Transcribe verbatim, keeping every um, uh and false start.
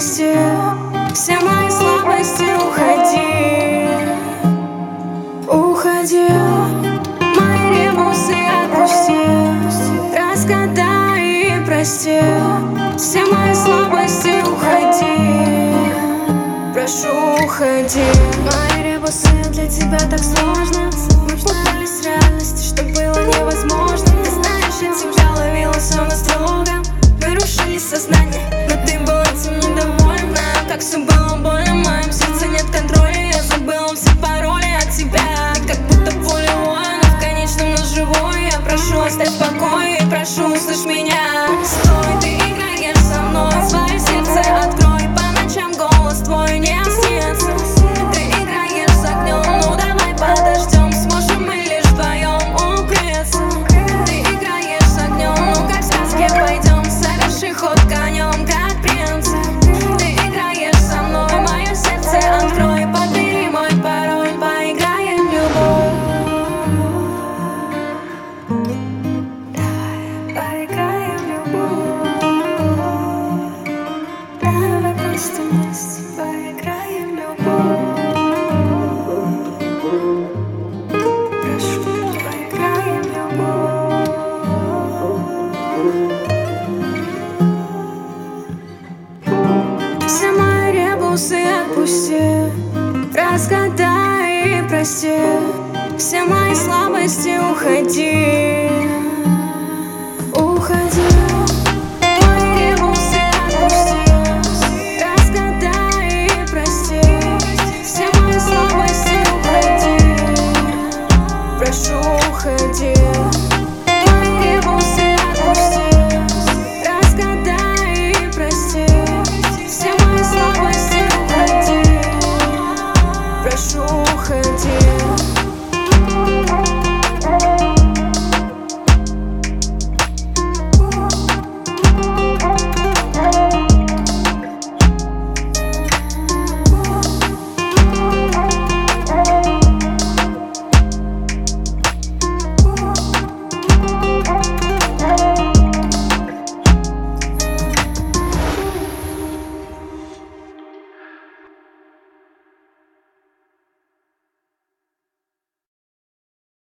прости, все мои слабости, уходи, уходи. Мои ребусы отпусти, разгадай и прости, все мои слабости, уходи, прошу, уходи. Мои ребусы, для тебя так сложно, мы путались в реальности, что было невозможно. Ты знаешь, я тебя ловила все настрого, мы рушили сознание, но ты была этим недовольна. Как все было больно, в моем сердце нет контроля, я забыла все пароли от тебя. Ты как будто поле воина, в конечном, но живой. Я прошу, оставь в покое и прошу, услышь меня. Стой, ты играешь со мной, свое сердце открой, по ночам голос твой не снится. Ты играешь с огнем, ну давай подождем, сможем мы лишь вдвоем укрыться. Ты играешь с огнем, ну как в сказке пойдем, соверши ход конем, как принц. Ты играешь со мной, мое сердце открой, подбери мой пароль, поиграем в любовь. Давай поиграем в любовь. Давай просто вместе поиграем в любовь. Прошу, поиграем в любовь. Все мои ребусы отпусти, разгадай и прости, все мои слабости, уходи.